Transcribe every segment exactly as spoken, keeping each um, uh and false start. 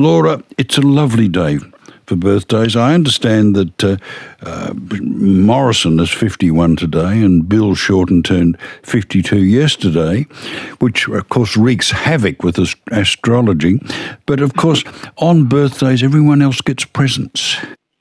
Laura, it's a lovely day for birthdays. I understand that uh, uh, Morrison is fifty-one today and Bill Shorten turned fifty-two yesterday, which of course wreaks havoc with ast- astrology. But of course, on birthdays, everyone else gets presents.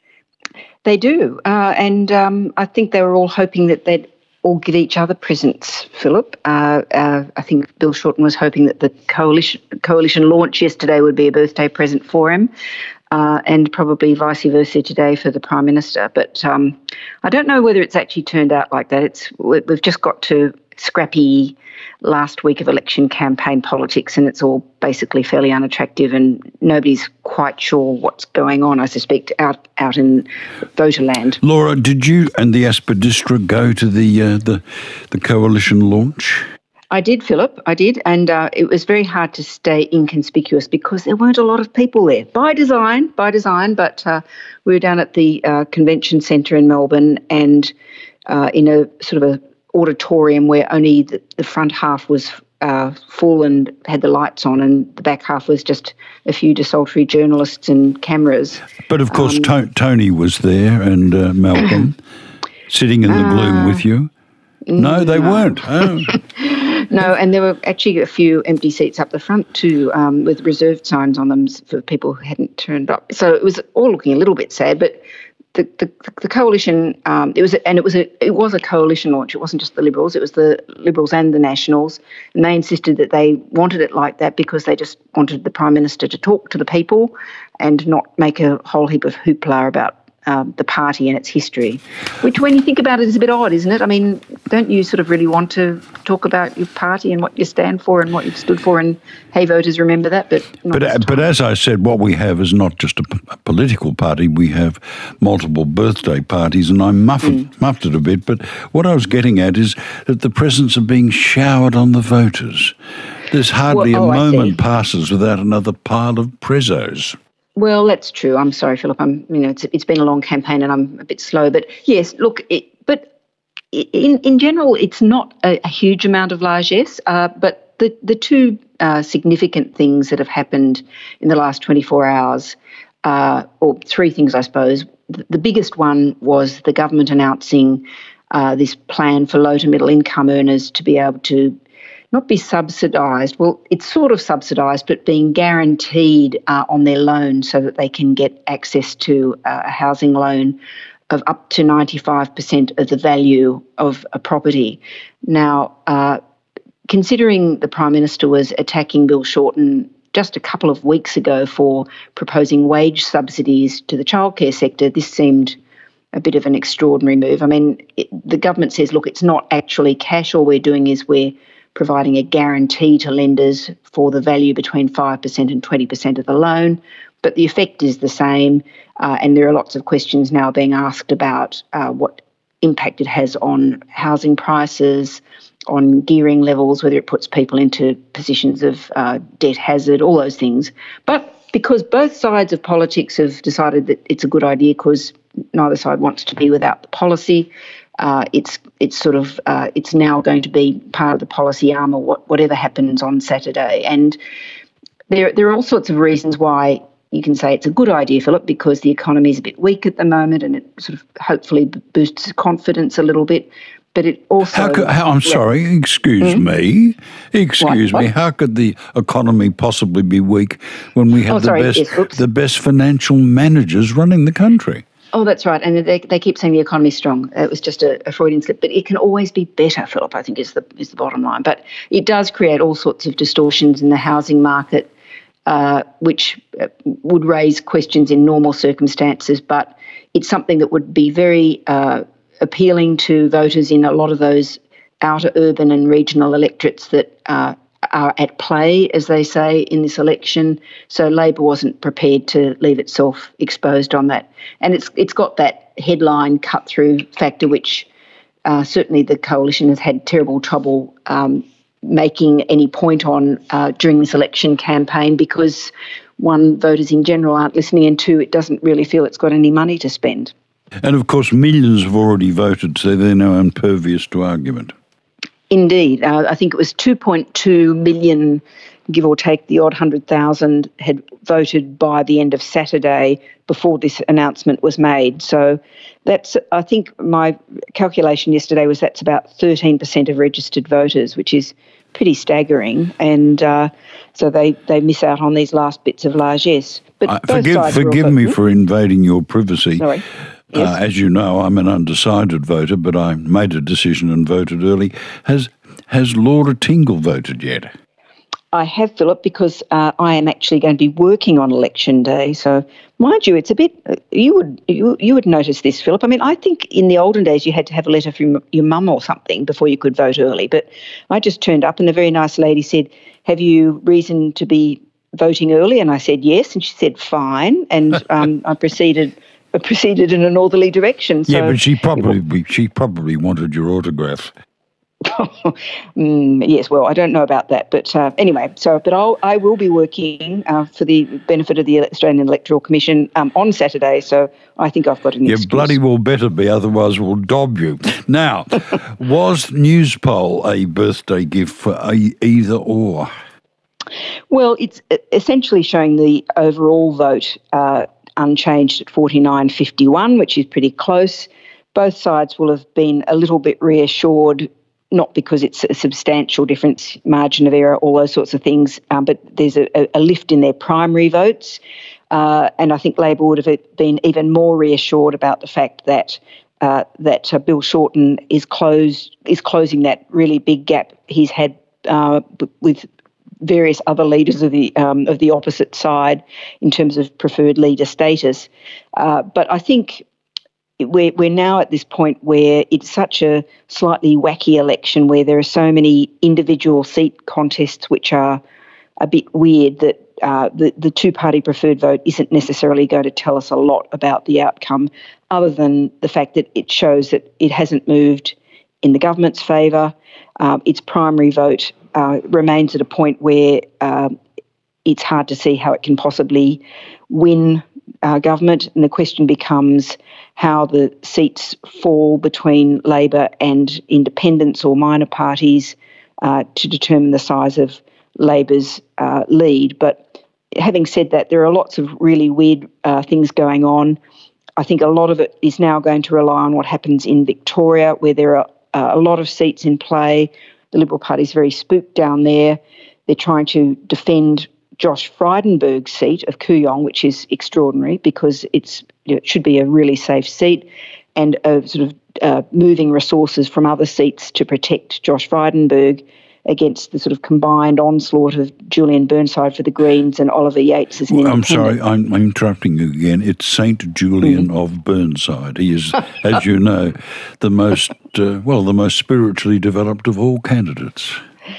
They do, uh, and um, I think they were all hoping that they'd all give each other presents, Philip. Uh, uh, I think Bill Shorten was hoping that the coalition coalition launch yesterday would be a birthday present for him, uh, and probably vice versa today for the Prime Minister. But um, I don't know whether it's actually turned out like that. It's we've just got to scrappy last week of election campaign politics, and it's all basically fairly unattractive, and nobody's quite sure what's going on, I suspect, out out in voterland. Laura, did you and the Aspidistra go to the uh, the the coalition launch? I did, Philip, I did, and uh, it was very hard to stay inconspicuous because there weren't a lot of people there, by design, by design, but uh, we were down at the uh, convention centre in Melbourne, and uh, in a sort of a auditorium where only the, the front half was uh, full and had the lights on, and the back half was just a few desultory journalists and cameras. But of course, um, to- Tony was there and uh, Malcolm sitting in the uh, gloom with you. No, they no. weren't. Oh. No, and there were actually a few empty seats up the front too, um, with reserved signs on them for people who hadn't turned up. So it was all looking a little bit sad, but The, the, the coalition, um, it was, a, and it was a, it was a coalition launch. It wasn't just the Liberals; it was the Liberals and the Nationals, and they insisted that they wanted it like that because they just wanted the Prime Minister to talk to the people and not make a whole heap of hoopla about um, the party and its history. Which, when you think about it, is a bit odd, isn't it? I mean, don't you sort of really want to talk about your party and what you stand for and what you've stood for, and hey, voters, remember that? But not but, this time. but as I said, what we have is not just a, a political party. We have multiple birthday parties, and I muffed, mm. muffed it a bit. But what I was getting at is that the presents are being showered on the voters. There's hardly well, oh, a moment passes without another pile of prezos. Well, that's true. I'm sorry, Philip. I'm, you know, it's it's been a long campaign and I'm a bit slow. But yes, look, it, but in in general, it's not a, a huge amount of largesse. Uh, but the the two uh, significant things that have happened in the last twenty-four hours, uh, or three things, I suppose. The, the biggest one was the government announcing uh, this plan for low to middle income earners to be able to not be subsidised. Well, it's sort of subsidised, but being guaranteed uh, on their loan so that they can get access to uh, a housing loan of up to ninety-five percent of the value of a property. Now, uh, considering the Prime Minister was attacking Bill Shorten just a couple of weeks ago for proposing wage subsidies to the childcare sector, this seemed a bit of an extraordinary move. I mean, it, the government says, look, it's not actually cash. All we're doing is we're providing a guarantee to lenders for the value between five percent and twenty percent of the loan. But the effect is the same, uh, and there are lots of questions now being asked about uh, what impact it has on housing prices, on gearing levels, whether it puts people into positions of uh, debt hazard, all those things. But because both sides of politics have decided that it's a good idea because neither side wants to be without the policy, Uh, it's it's sort of uh, it's now going to be part of the policy armour, what, whatever happens on Saturday. And there there are all sorts of reasons why you can say it's a good idea, Philip, because the economy is a bit weak at the moment, and it sort of hopefully boosts confidence a little bit. But it also how could, how, I'm yeah. sorry, excuse mm-hmm. me, excuse what, me. what? How could the economy possibly be weak when we have oh, the sorry, best yes, the best financial managers running the country? Oh, that's right. And they they keep saying the economy's strong. It was just a, a Freudian slip. But it can always be better, Philip, I think is the is the bottom line. But it does create all sorts of distortions in the housing market, uh, which would raise questions in normal circumstances. But it's something that would be very uh, appealing to voters in a lot of those outer urban and regional electorates that uh, are at play, as they say, in this election. So Labor wasn't prepared to leave itself exposed on that. And it's it's got that headline cut-through factor, which uh, certainly the coalition has had terrible trouble um, making any point on uh, during this election campaign because, one, voters in general aren't listening, and two, it doesn't really feel it's got any money to spend. And, of course, millions have already voted, so they're now impervious to argument. Indeed. Uh, I think it was two point two million give or take the odd one hundred thousand, had voted by the end of Saturday before this announcement was made. So that's, I think my calculation yesterday was that's about thirteen percent of registered voters, which is pretty staggering. And uh, so they, they miss out on these last bits of largesse. But uh, both forgive sides forgive also, me for invading your privacy. Sorry. Yes. Uh, as you know, I'm an undecided voter, but I made a decision and voted early. Has has Laura Tingle voted yet? I have, Philip, because uh, I am actually going to be working on election day. So, mind you, it's a bit. You would you you would notice this, Philip. I mean, I think in the olden days you had to have a letter from your mum or something before you could vote early. But I just turned up, and a very nice lady said, "Have you reason to be voting early?" And I said yes, and she said fine, and um, I proceeded. proceeded in a northerly direction. So, yeah, but she probably she probably wanted your autograph. mm, yes, well, I don't know about that, but uh, anyway. So, but I'll I will be working uh, for the benefit of the Australian Electoral Commission um, on Saturday. So I think I've got an You excuse. bloody well better be, otherwise we'll dob you. Now, was Newspoll a birthday gift for a, either or? Well, it's essentially showing the overall vote Uh, unchanged at forty-nine fifty-one, which is pretty close. Both sides will have been a little bit reassured, not because it's a substantial difference, margin of error, all those sorts of things, um, but there's a, a lift in their primary votes. Uh, and I think Labor would have been even more reassured about the fact that uh, that uh, Bill Shorten is closed is closing that really big gap he's had uh, with various other leaders of the um, of the opposite side in terms of preferred leader status. Uh, but I think we're, we're now at this point where it's such a slightly wacky election where there are so many individual seat contests which are a bit weird that uh, the, the two-party preferred vote isn't necessarily going to tell us a lot about the outcome other than the fact that it shows that it hasn't moved in the government's favour. Um, its primary vote Uh, remains at a point where uh, it's hard to see how it can possibly win uh, government. And the question becomes how the seats fall between Labor and independents or minor parties uh, to determine the size of Labor's uh, lead. But having said that, there are lots of really weird uh, things going on. I think a lot of it is now going to rely on what happens in Victoria, where there are uh, a lot of seats in play. The Liberal Party is very spooked down there. They're trying to defend Josh Frydenberg's seat of Kooyong, which is extraordinary because it's you know, it should be a really safe seat, and uh, sort of uh, moving resources from other seats to protect Josh Frydenberg against the sort of combined onslaught of Julian Burnside for the Greens and Oliver Yates as an well, independent. I'm sorry, I'm, I'm interrupting you again. It's Saint Julian mm. of Burnside. He is, as you know, the most, uh, well, the most spiritually developed of all candidates.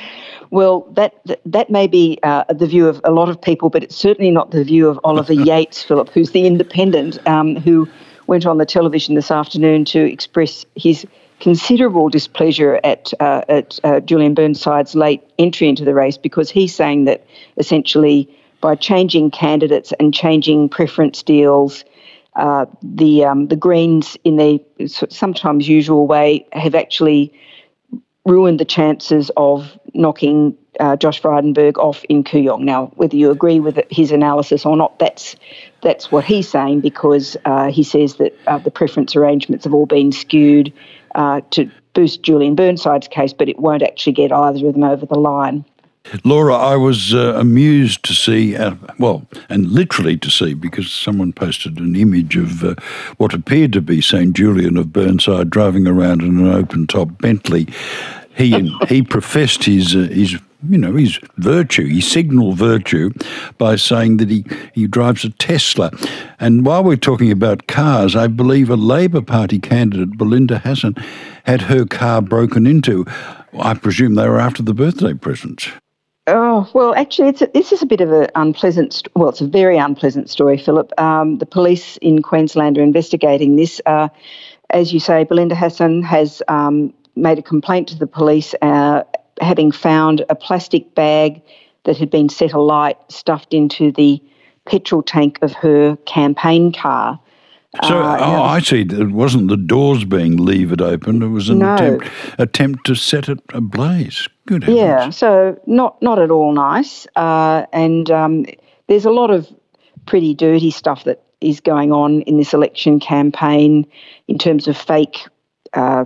Well, that that may be uh, the view of a lot of people, but it's certainly not the view of Oliver Yates, Philip, who's the independent, um, who went on the television this afternoon to express his considerable displeasure at uh, at uh, Julian Burnside's late entry into the race, because he's saying that essentially by changing candidates and changing preference deals, uh, the um, the Greens, in their sometimes usual way, have actually ruined the chances of knocking uh, Josh Frydenberg off in Kooyong. Now, whether you agree with his analysis or not, that's that's what he's saying, because uh, he says that uh, the preference arrangements have all been skewed uh, to boost Julian Burnside's case, but it won't actually get either of them over the line. Laura, I was uh, amused to see, uh, well, and literally to see, because someone posted an image of uh, what appeared to be Saint Julian of Burnside driving around in an open-top Bentley. He he professed his uh, his you know his virtue, his signal virtue, by saying that he, he drives a Tesla. And while we're talking about cars, I believe a Labor Party candidate, Belinda Hassan, had her car broken into. I presume they were after the birthday presents. Oh, well, actually, it's a, this is a bit of an unpleasant, well, it's a very unpleasant story, Philip. Um, the police in Queensland are investigating this. Uh, as you say, Belinda Hassan has um, made a complaint to the police, uh, having found a plastic bag that had been set alight, stuffed into the petrol tank of her campaign car. So Uh, oh, now- I see. It wasn't the doors being levered open. It was an No. attempt attempt to set it ablaze. Good heavens. Yeah, so not not at all nice. Uh, and um, there's a lot of pretty dirty stuff that is going on in this election campaign in terms of fake, uh,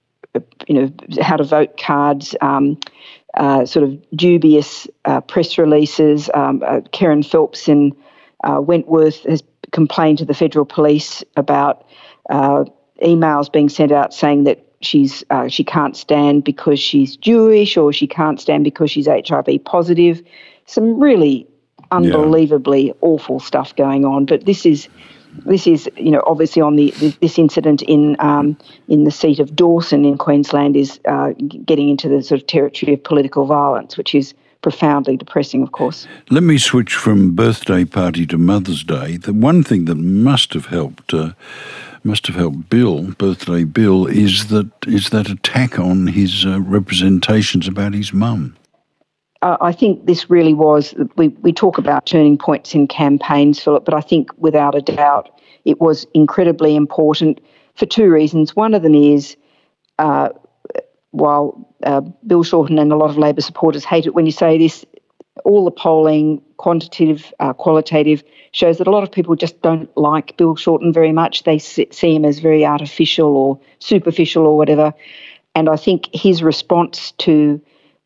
you know, how to vote cards, um, uh, sort of dubious uh, press releases. Um, uh, Karen Phelps in uh, Wentworth has complained to the federal police about uh, emails being sent out saying that she's uh, she can't stand because she's Jewish, or she can't stand because she's H I V positive. Some really unbelievably yeah. awful stuff going on. But this is this is you know obviously on the this incident in um, in the seat of Dawson in Queensland is uh, getting into the sort of territory of political violence, which is profoundly depressing, of course. Let me switch from birthday party to Mother's Day. The one thing that must have helped. Uh, must have helped Bill, birthday Bill, is that is that attack on his uh, representations about his mum. Uh, I think this really was, we, we talk about turning points in campaigns, Philip, but I think without a doubt it was incredibly important for two reasons. One of them is uh, while uh, Bill Shorten and a lot of Labor supporters hate it when you say this, all the polling, quantitative, uh, qualitative, shows that a lot of people just don't like Bill Shorten very much. They see him as very artificial or superficial or whatever. And I think his response to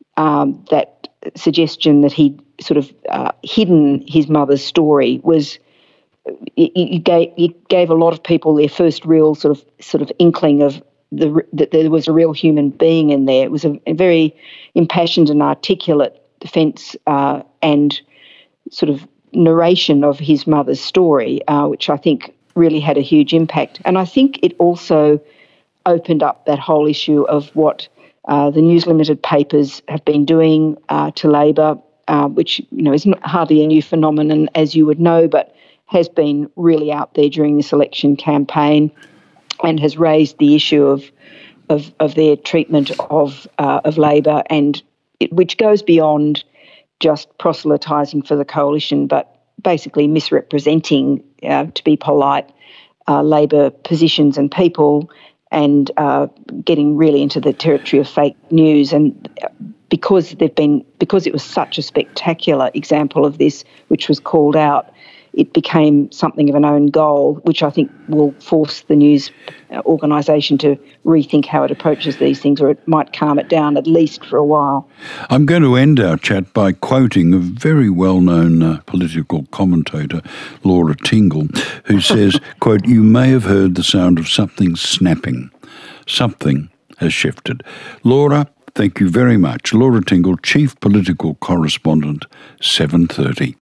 um, that suggestion that he'd sort of uh, hidden his mother's story was, you, you gave you gave a lot of people their first real sort of sort of inkling of the that there was a real human being in there. It was a, a very impassioned and articulate defence uh, and sort of narration of his mother's story, uh, which I think really had a huge impact. And I think it also opened up that whole issue of what uh, the News Limited papers have been doing uh, to Labor, uh, which you know is not hardly a new phenomenon, as you would know, but has been really out there during this election campaign and has raised the issue of of, of their treatment of uh, of Labor, and it, which goes beyond just proselytising for the coalition, but basically misrepresenting, uh, to be polite, uh, Labor positions and people, and uh, getting really into the territory of fake news. And because they've been, because it was such a spectacular example of this, which was called out, it became something of an own goal, which I think will force the news organisation to rethink how it approaches these things, or it might calm it down at least for a while. I'm going to end our chat by quoting a very well-known uh, political commentator, Laura Tingle, who says, quote, "You may have heard the sound of something snapping. Something has shifted." Laura, thank you very much. Laura Tingle, Chief Political Correspondent, seven thirty.